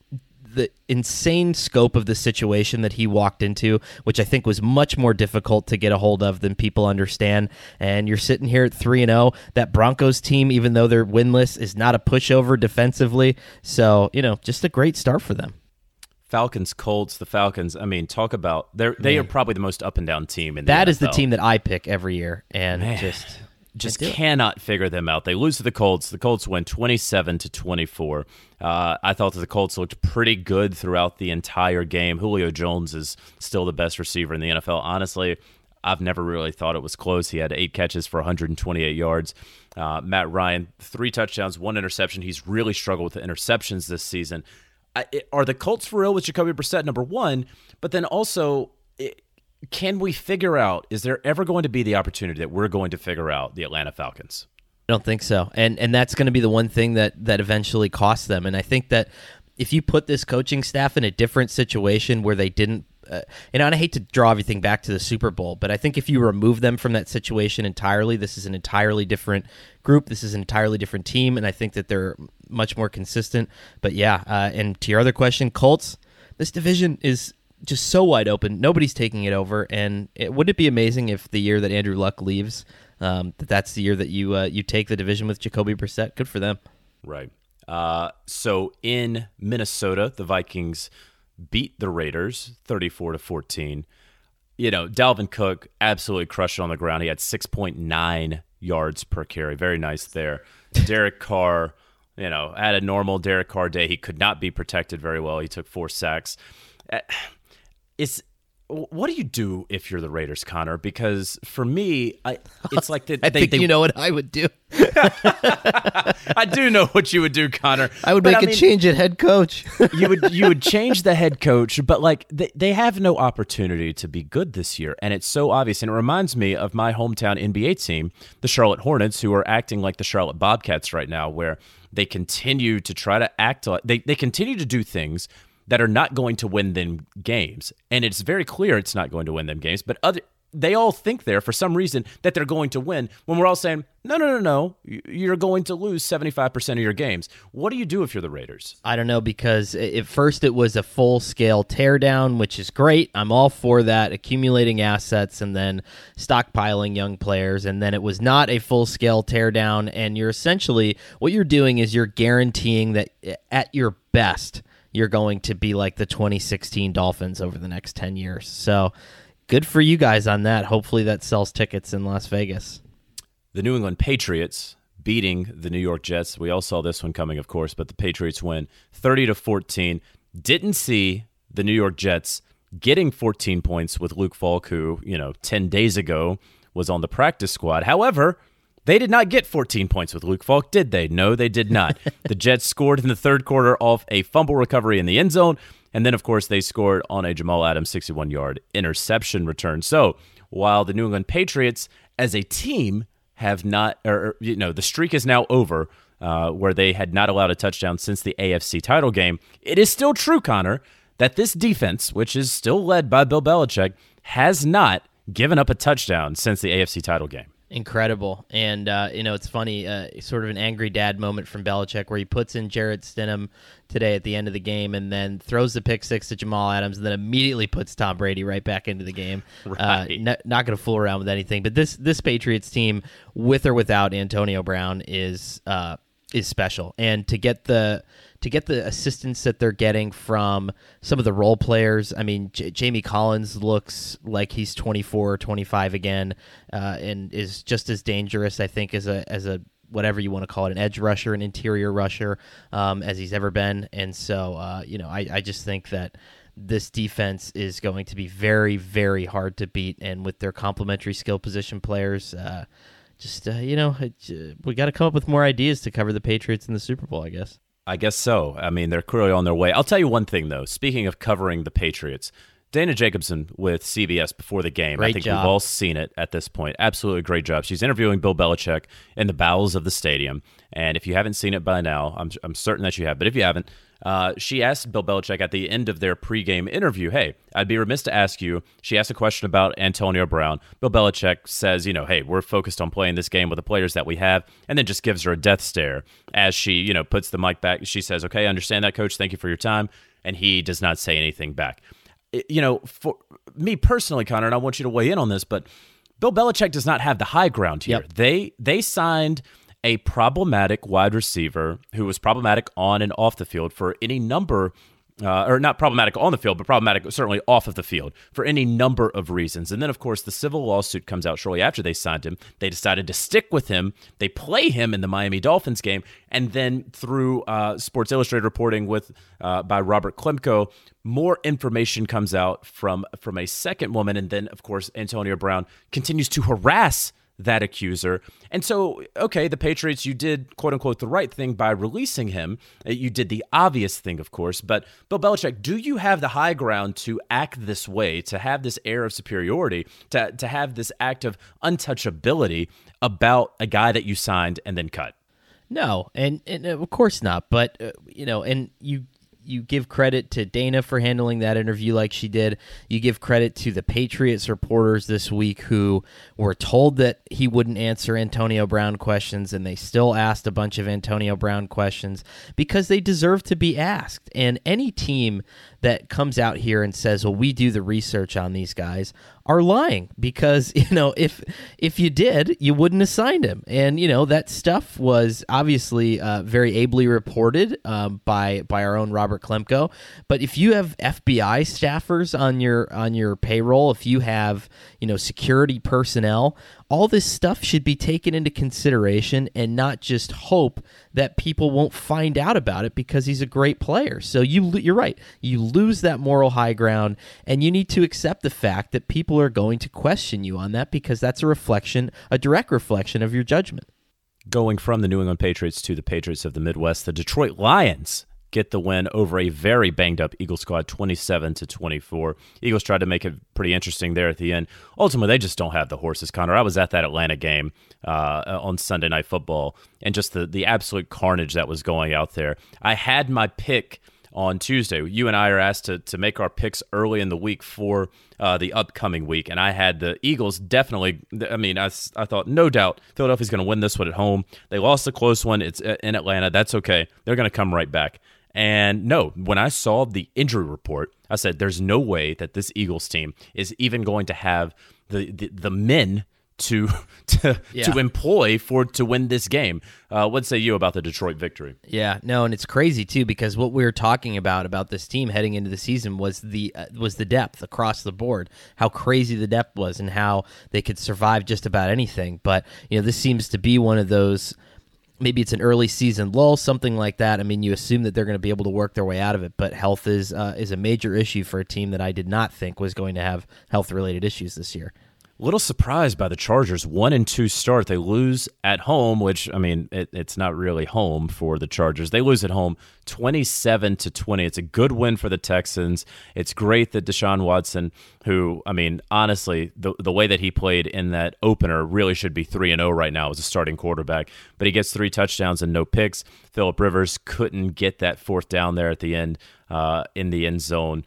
insane scope of the situation that he walked into, which I think was much more difficult to get a hold of than people understand. And you're sitting here at 3-0. That Broncos team, even though they're winless, is not a pushover defensively. So, just a great start for them. Falcons, Colts, the Falcons. Talk about they are probably the most up and down team in the That NFL. is the team that I pick every year, and just cannot figure them out. They lose to the Colts. The Colts win 27-24. I thought that the Colts looked pretty good throughout the entire game. Julio Jones is still the best receiver in the NFL. Honestly, I've never really thought it was close. He had 8 catches for 128 yards. Matt Ryan, 3 touchdowns, 1 interception. He's really struggled with the interceptions this season. Are the Colts for real with Jacoby Brissett, number one? But then also... can we figure out, is there ever going to be the opportunity that we're going to figure out the Atlanta Falcons? I don't think so. And that's going to be the one thing that eventually costs them. And I think that if you put this coaching staff in a different situation where they didn't and I hate to draw everything back to the Super Bowl, but I think if you remove them from that situation entirely, this is an entirely different group. This is an entirely different team, and I think that they're much more consistent. But yeah, and to your other question, Colts, this division is just so wide open. Nobody's taking it over, and wouldn't it be amazing if the year that Andrew Luck leaves, that's the year that you take the division with Jacoby Brissett? Good for them. Right. So in Minnesota, the Vikings beat the Raiders 34-14. Dalvin Cook absolutely crushed it on the ground. He had 6.9 yards per carry. Very nice there. Derek Carr, had a normal Derek Carr day. He could not be protected very well. He took 4 sacks. What do you do if you're the Raiders, Connor? Because for me, it's like I think you know what I would do. I do know what you would do, Connor. I would make a change at head coach. you would change the head coach, but they have no opportunity to be good this year, and it's so obvious. And it reminds me of my hometown NBA team, the Charlotte Hornets, who are acting like the Charlotte Bobcats right now, where they continue to try to act like they continue to do things that are not going to win them games. And it's very clear it's not going to win them games, but they all think for some reason that they're going to win when we're all saying, no, you're going to lose 75% of your games. What do you do if you're the Raiders? I don't know, because at first it was a full-scale teardown, which is great. I'm all for that, accumulating assets and then stockpiling young players. And then it was not a full-scale teardown, and you're essentially, what you're doing is you're guaranteeing that at your best, you're going to be like the 2016 Dolphins over the next 10 years. So good for you guys on that. Hopefully that sells tickets in Las Vegas. The New England Patriots beating the New York Jets. We all saw this one coming, of course, but the Patriots win 30-14. Didn't see the New York Jets getting 14 points with Luke Falk, who, 10 days ago was on the practice squad. However, they did not get 14 points with Luke Falk, did they? No, they did not. The Jets scored in the third quarter off a fumble recovery in the end zone, and then, of course, they scored on a Jamal Adams 61-yard interception return. So while the New England Patriots as a team have not, the streak is now over where they had not allowed a touchdown since the AFC title game, it is still true, Connor, that this defense, which is still led by Bill Belichick, has not given up a touchdown since the AFC title game. Incredible. And, it's funny, sort of an angry dad moment from Belichick where he puts in Jarrett Stidham today at the end of the game and then throws the pick six to Jamal Adams and then immediately puts Tom Brady right back into the game. Right. Not going to fool around with anything. But this Patriots team, with or without Antonio Brown, is special. And to get the assistance that they're getting from some of the role players, I mean, Jamie Collins looks like he's 24 or 25 again, and is just as dangerous, I think, as a whatever you want to call it, an edge rusher, an interior rusher, as he's ever been. And so, I just think that this defense is going to be very, very hard to beat. And with their complementary skill position players, we got to come up with more ideas to cover the Patriots in the Super Bowl, I guess. I guess so. I mean, they're clearly on their way. I'll tell you one thing, though. Speaking of covering the Patriots, Dana Jacobson with CBS before the game. Great I think job. We've all seen it at this point. Absolutely great job. She's interviewing Bill Belichick in the bowels of the stadium. And if you haven't seen it by now, I'm certain that you have. But if you haven't, she asked Bill Belichick at the end of their pregame interview, hey, I'd be remiss to ask you. She asked a question about Antonio Brown. Bill Belichick says, hey, we're focused on playing this game with the players that we have, and then just gives her a death stare as she, puts the mic back. She says, okay, I understand that, Coach. Thank you for your time. And he does not say anything back. For me personally, Connor, and I want you to weigh in on this, but Bill Belichick does not have the high ground here. Yep. They signed a problematic wide receiver who was problematic on and off the field for any number, or not problematic on the field, but problematic certainly off of the field for any number of reasons. And then, of course, the civil lawsuit comes out shortly after they signed him. They decided to stick with him. They play him in the Miami Dolphins game. And then through Sports Illustrated reporting by Robert Klemko, more information comes out from a second woman. And then, of course, Antonio Brown continues to harass that accuser. And so, okay, the Patriots, you did, quote unquote, the right thing by releasing him. You did the obvious thing, of course. But Bill Belichick, do you have the high ground to act this way, to have this air of superiority, to have this act of untouchability about a guy that you signed and then cut? No, and of course not. But, and you give credit to Dana for handling that interview like she did. You give credit to the Patriots reporters this week who were told that he wouldn't answer Antonio Brown questions, and they still asked a bunch of Antonio Brown questions because they deserve to be asked. And any team that comes out here and says, well, we do the research on these guys, are lying, because, if you did, you wouldn't have signed him. And, that stuff was obviously very ably reported by our own Robert Klemko. But if you have FBI staffers on your payroll, if you have, security personnel, all this stuff should be taken into consideration and not just hope that people won't find out about it because he's a great player. So you're right. You lose that moral high ground, and you need to accept the fact that people are going to question you on that, because that's a direct reflection of your judgment. Going from the New England Patriots to the Patriots of the Midwest, the Detroit Lions get the win over a very banged-up Eagles squad, 27-24. Eagles tried to make it pretty interesting there at the end. Ultimately, they just don't have the horses, Connor. I was at that Atlanta game on Sunday Night Football, and just the absolute carnage that was going out there. I had my pick on Tuesday. You and I are asked to make our picks early in the week for the upcoming week, and I had the Eagles definitely. I thought, no doubt, Philadelphia's going to win this one at home. They lost a close one. It's in Atlanta. That's okay. They're going to come right back. And no, when I saw the injury report, I said, there's no way that this Eagles team is even going to have the men to employ to win this game. What say you about the Detroit victory? Yeah, no, and it's crazy too, because what we were talking about this team heading into the season was the depth across the board, how crazy the depth was, and how they could survive just about anything. But this seems to be one of those. Maybe it's an early season lull, something like that. I mean, you assume that they're going to be able to work their way out of it, but health is a major issue for a team that I did not think was going to have health-related issues this year. Little surprised by the Chargers. 1-2 start. They lose at home, which, it's not really home for the Chargers. They lose at home 27-20. It's a good win for the Texans. It's great that Deshaun Watson, who, honestly, the way that he played in that opener really should be 3-0 right now as a starting quarterback. But he gets 3 touchdowns and no picks. Phillip Rivers couldn't get that fourth down there at the end in the end zone.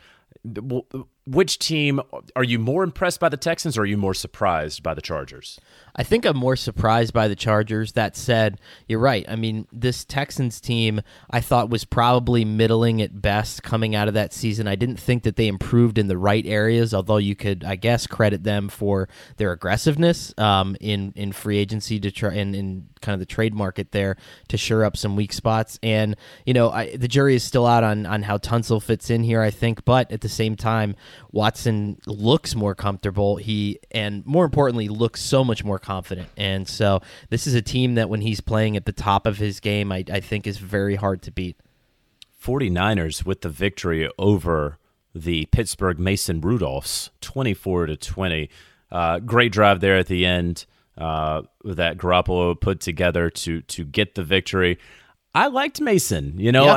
Which team are you more impressed by, the Texans, or are you more surprised by the Chargers? I think I'm more surprised by the Chargers. That said, you're right. This Texans team I thought was probably middling at best coming out of that season. I didn't think that they improved in the right areas, although you could, I guess, credit them for their aggressiveness in free agency to try in kind of the trade market there to shore up some weak spots. And, the jury is still out on how Tunsil fits in here, I think. But at the same time, Watson looks more comfortable. And more importantly, looks so much more confident. And so this is a team that when he's playing at the top of his game, I think is very hard to beat. 49ers with the victory over the Pittsburgh Mason Rudolphs, 24-20. Great drive there at the end that Garoppolo put together to get the victory. I liked Mason.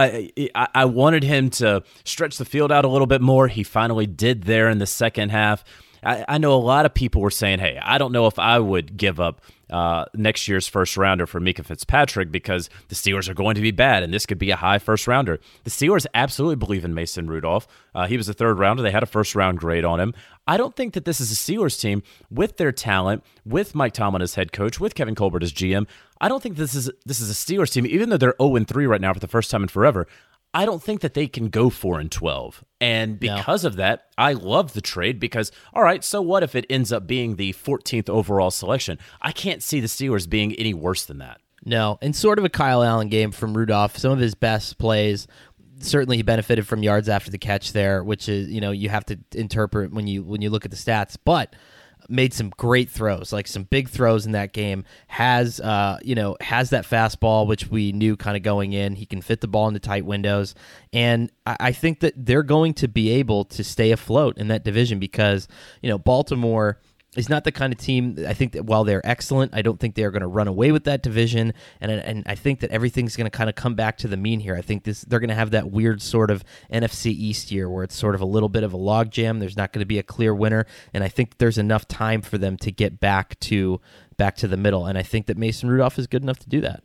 I wanted him to stretch the field out a little bit more. He finally did there in the second half. I know a lot of people were saying, hey, I don't know if I would give up next year's first rounder for Mika Fitzpatrick because the Steelers are going to be bad and this could be a high first rounder. The Steelers absolutely believe in Mason Rudolph. He was a third rounder. They had a first round grade on him. I don't think that this is a Steelers team with their talent, with Mike Tomlin as head coach, with Kevin Colbert as GM. I don't think this is a Steelers team, even though they're 0-3 right now for the first time in forever. I don't think that they can go 4-12. And because of that, I love the trade because, all right, so what if it ends up being the 14th overall selection? I can't see the Steelers being any worse than that. No, and sort of a Kyle Allen game from Rudolph. Some of his best plays, certainly he benefited from yards after the catch there, which is, you have to interpret when you look at the stats. But made some great throws, like some big throws in that game, has that fastball, which we knew kind of going in. He can fit the ball into tight windows. And I think that they're going to be able to stay afloat in that division because, Baltimore is not the kind of team. I think that while they're excellent, I don't think they're going to run away with that division. And I think that everything's going to kind of come back to the mean here. I think they're going to have that weird sort of NFC East year where it's sort of a little bit of a logjam. There's not going to be a clear winner. And I think there's enough time for them to get back to the middle. And I think that Mason Rudolph is good enough to do that.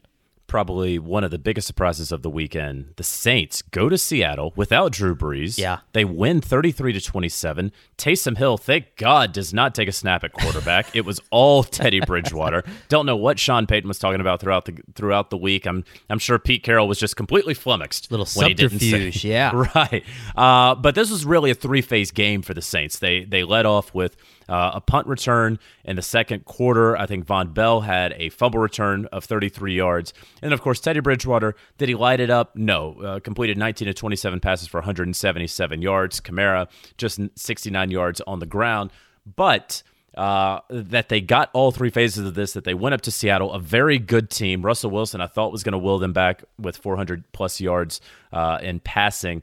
probably one of the biggest surprises of the weekend. The Saints go to Seattle without Drew Brees. Yeah. They win 33-27. Taysom Hill, thank God, does not take a snap at quarterback. It was all Teddy Bridgewater. Don't know what Sean Payton was talking about throughout the week. I'm sure Pete Carroll was just completely flummoxed. Little when he didn't subterfuge, say. yeah. Right. But this was really a three-phase game for the Saints. They led off with a punt return in the second quarter. I think Von Bell had a fumble return of 33 yards. And, of course, Teddy Bridgewater, did he light it up? No. Completed 19 of 27 passes for 177 yards. Kamara, just 69 yards on the ground. But that they got all three phases of this, that they went up to Seattle, a very good team. Russell Wilson, I thought, was going to will them back with 400-plus yards in passing.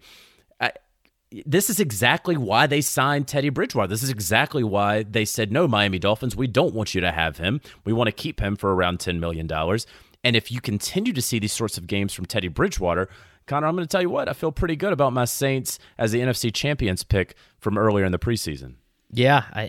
This is exactly why they signed Teddy Bridgewater. This is exactly why they said, no, Miami Dolphins, we don't want you to have him. We want to keep him for around $10 million. And if you continue to see these sorts of games from Teddy Bridgewater, Connor, I'm going to tell you what, I feel pretty good about my Saints as the NFC Champions pick from earlier in the preseason. Yeah, I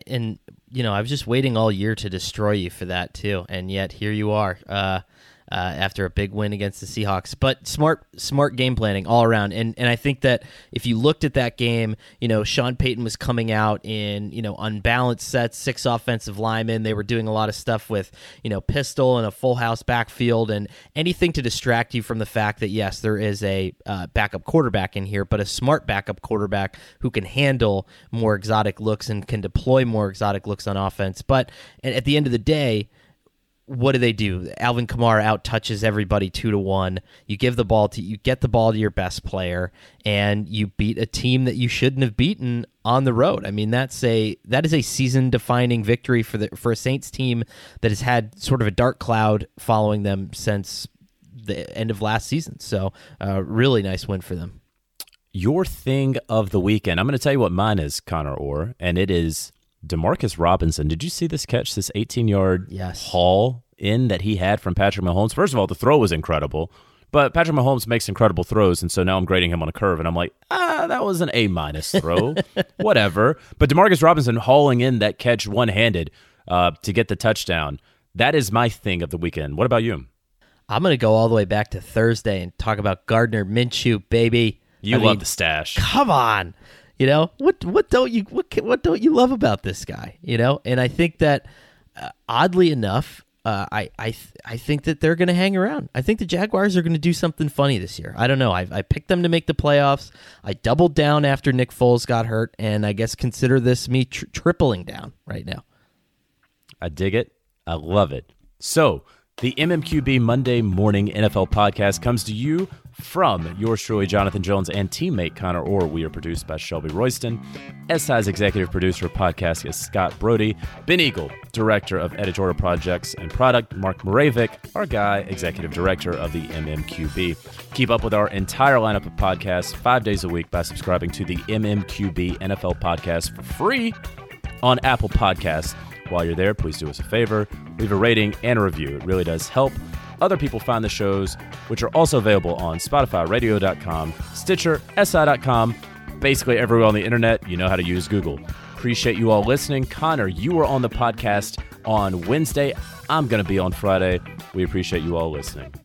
was just waiting all year to destroy you for that too, and yet here you are. After a big win against the Seahawks. But smart game planning all around. And I think that if you looked at that game, Sean Payton was coming out in, unbalanced sets, 6 offensive linemen. They were doing a lot of stuff with, pistol and a full house backfield and anything to distract you from the fact that, yes, there is a backup quarterback in here, but a smart backup quarterback who can handle more exotic looks and can deploy more exotic looks on offense. But at the end of the day, what do? Alvin Kamara out touches everybody 2-1. You get the ball to your best player, and you beat a team that you shouldn't have beaten on the road. I mean, that is a season-defining victory for a Saints team that has had sort of a dark cloud following them since the end of last season. So, really nice win for them. Your thing of the weekend. I'm going to tell you what mine is, Connor Orr, and it is Demarcus Robinson. Did you see this catch, this 18-yard haul in that he had from Patrick Mahomes? First of all, the throw was incredible, but Patrick Mahomes makes incredible throws, and so now I'm grading him on a curve, and I'm like, that was an A- throw. Whatever. But Demarcus Robinson hauling in that catch one-handed to get the touchdown, that is my thing of the weekend. What about you? I'm going to go all the way back to Thursday and talk about Gardner Minshew, baby. I love the stash. Come on. What don't you love about this guy? And I think that oddly enough, I think that they're going to hang around. I think the Jaguars are going to do something funny this year. I don't know. I picked them to make the playoffs. I doubled down after Nick Foles got hurt, and I guess consider this me tripling down right now. I dig it. I love it. So the MMQB Monday Morning NFL Podcast comes to you from yours truly, Jonathan Jones, and teammate Connor Orr. We are produced by Shelby Royston. SI's executive producer of podcast is Scott Brody. Ben Eagle, director of editorial projects and product. Mark Moravik, our guy, executive director of the MMQB. Keep up with our entire lineup of podcasts 5 days a week by subscribing to the MMQB NFL Podcast for free on Apple Podcasts. While you're there, please do us a favor, leave a rating and a review. It really does help other people find the shows, which are also available on Spotify, radio.com, Stitcher, SI.com, basically everywhere on the internet. You know how to use Google. Appreciate you all listening. Connor, you were on the podcast on Wednesday. I'm going to be on Friday. We appreciate you all listening.